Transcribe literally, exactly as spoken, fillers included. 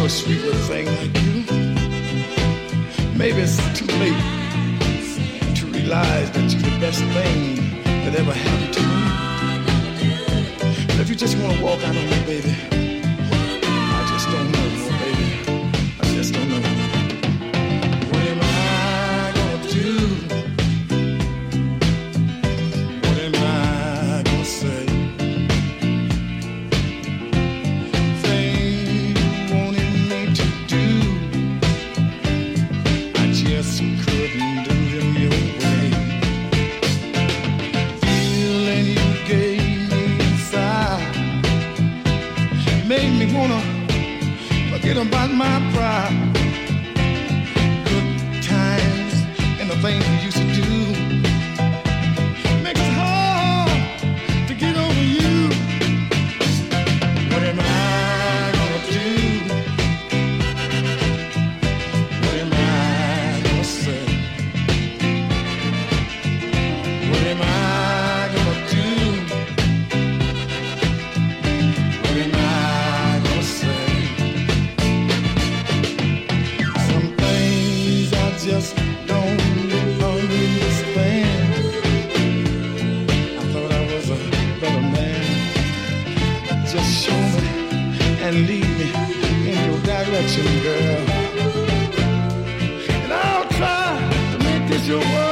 a sweet little thing like you. Maybe it's too late to realize that you're the best thing that ever happened to me. But if you just want to walk out on me, baby, I just don't know, no, baby. I just don't know. What am I gonna do? What am I gonna say? Things you wanted me to do, I just couldn't do them your way. Feeling you gave me inside made me wanna forget about my pride. Good times and the things we used to do make it hard to get over you. What am I gonna do? What am I gonna say? What am I gonna do? What am I gonna say? Some things I just don't understand. I thought I was a better man. Just show me and lead me in your direction, girl. And I'll try to make this your world.